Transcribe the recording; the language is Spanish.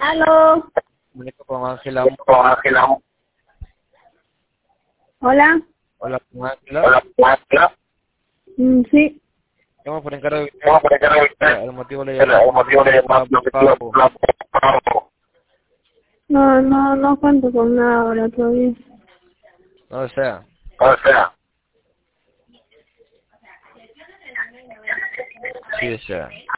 Aló. Comunico con Ángela. Hola. Hola, con Ángela. Sí. Llamo por encargo de el motivo le llamamos No cuento con nada ahora todavía. no desea. Sí desea.